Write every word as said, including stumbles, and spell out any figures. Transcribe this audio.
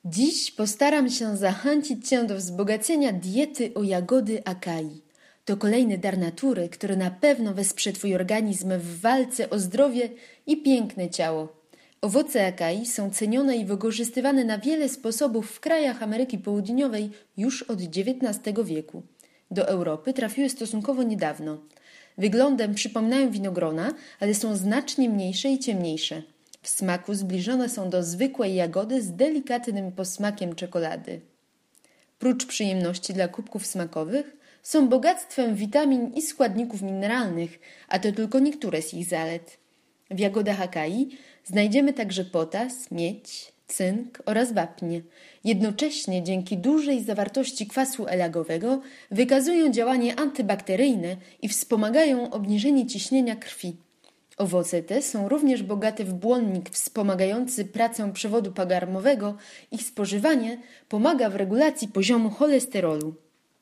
Dziś postaram się zachęcić Cię do wzbogacenia diety o jagody akai. To kolejny dar natury, który na pewno wesprze Twój organizm w walce o zdrowie i piękne ciało. Owoce akai są cenione i wykorzystywane na wiele sposobów w krajach Ameryki Południowej już od dziewiętnastego wieku. Do Europy trafiły stosunkowo niedawno. Wyglądem przypominają winogrona, ale są znacznie mniejsze i ciemniejsze. W smaku zbliżone są do zwykłej jagody z delikatnym posmakiem czekolady. Prócz przyjemności dla kubków smakowych, są bogactwem witamin i składników mineralnych, a to tylko niektóre z ich zalet. W jagodach akai znajdziemy także potas, miedź, cynk oraz wapń. Jednocześnie dzięki dużej zawartości kwasu elagowego wykazują działanie antybakteryjne i wspomagają obniżenie ciśnienia krwi. Owoce te są również bogate w błonnik wspomagający pracę przewodu pokarmowego. Ich spożywanie pomaga w regulacji poziomu cholesterolu.